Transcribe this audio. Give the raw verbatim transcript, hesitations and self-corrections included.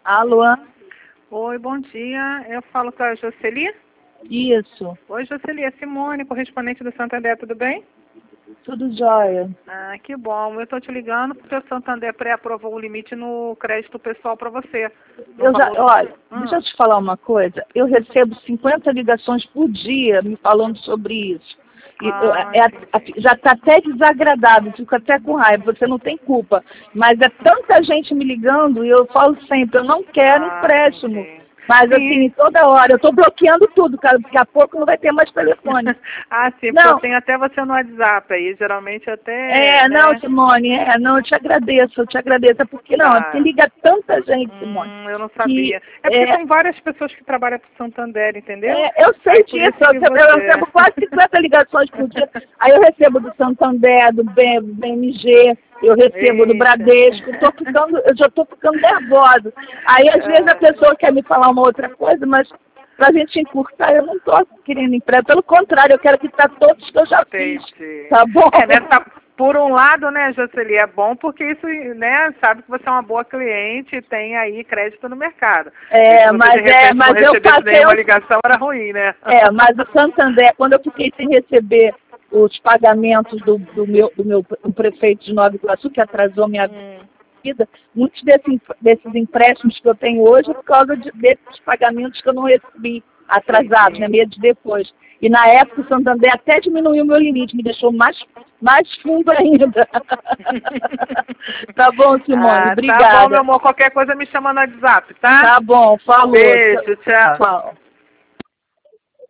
Alô? Oi, bom dia. Eu falo com a Jocely. Isso. Oi, Jocely. É Simone, correspondente do Santander, tudo bem? Tudo jóia. Ah, que bom. Eu estou te ligando porque o Santander pré-aprovou o limite no crédito pessoal para você. No Eu já, valor... olha, hum. deixa eu te falar uma coisa. Eu recebo cinquenta ligações por dia me falando sobre isso. E, eu- Ah, é, a- já está até desagradável, fico até com raiva, você não tem culpa. Mas é tanta gente me ligando e eu falo sempre, eu não quero ah, empréstimo. entendi. Mas Sim. assim, toda hora, eu estou bloqueando tudo, cara, daqui a pouco não vai ter mais telefone. Ah, sim, porque Não. eu tenho até você no WhatsApp aí, geralmente até, É, né? não, Simone, é, não, eu te agradeço, eu te agradeço, é porque não, é porque Tá. liga tanta gente, Simone. Hum, eu não Que, sabia. É porque é, são várias pessoas que trabalham para o Santander, entendeu? é, eu sei Aí por disso, isso eu, que recebo- eu você... recebo quase cinquenta ligações por dia. Aí eu recebo do Santander, do B- BMG, eu recebo do Eita. Bradesco, eu, tô ficando, eu já estou ficando nervosa. Aí às vezes a pessoa quer me falar uma outra coisa, mas pra gente encurtar, eu não estou querendo empréstimo. Pelo contrário, eu quero quitar todos que eu já fiz. Entendi. Tá bom? É, né, tá, por um lado, né, Jocely, é bom porque isso, né, sabe que você é uma boa cliente e tem aí crédito no mercado. É, e se você mas de repente é, mas não eu recebesse passei nenhuma um ligação, era ruim, né? É, mas o Santander, quando eu fiquei sem receber os pagamentos do, do meu, do meu do prefeito de Nova Iguaçu, que atrasou minha Hum, vida, muitos desses, desses empréstimos que eu tenho hoje é por causa de, desses pagamentos que eu não recebi atrasados, né, entendi. meses depois. E na época o Santander até diminuiu o meu limite, me deixou mais, mais fundo ainda. Tá bom, Simone, Ah, tá bom, meu obrigada. amor. Qualquer coisa me chama no WhatsApp, tá? Tá bom, falou. Beijo, tchau. Tchau.